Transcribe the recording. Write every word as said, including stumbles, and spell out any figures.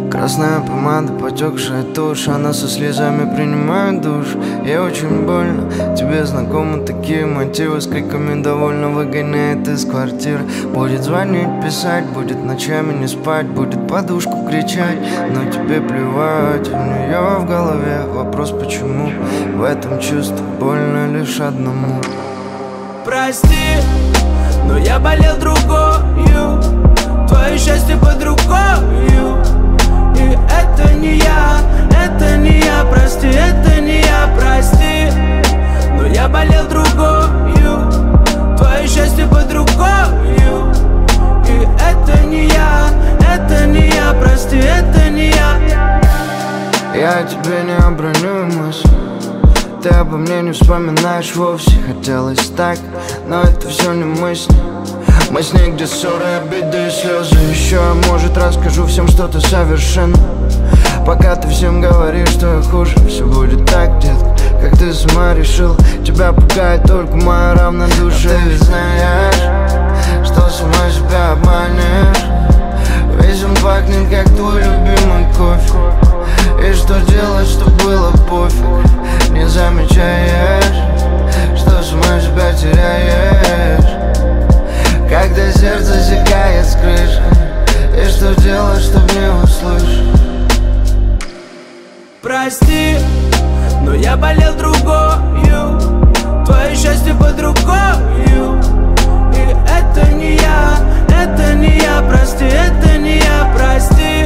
Красная помада, потекшая тушь, она со слезами принимает душ. Ей очень больно, тебе знакомы такие мотивы. С криками довольно выгоняет из квартиры. Будет звонить, писать, будет ночами не спать, будет подушку кричать, но тебе плевать. У нее в голове вопрос почему. В этом чувстве больно лишь одному. Прости, но я болел другою. Твое счастье под рукою. И это не я, это не я, прости, это не я, прости. Но я болел другою. Твое счастье под рукою. И это не я, это не я, прости, это не я. Я тебе не оброню мысль, ты обо мне не вспоминаешь вовсе. Хотелось так, но это все не мысли. Мы с ней где ссоры, обиды и слезы. Еще, может, расскажу всем, что ты совершенно. Пока ты всем говоришь, что я хуже, все будет так, детка, как ты сама решил. Тебя пугает только моя равнодушие. А ты ведь знаешь, что сама себя обманешь. Весь он пахнет, как твой любимый кофе. И что делать, что было пофиг. Не замечаешь, что сама себя теряешь, когда сердце секает с крыши. И что делать, чтоб не услышать. Прости, но я болел другою. Твое счастье под рукою. И это не я, это не я, прости, это не я, прости.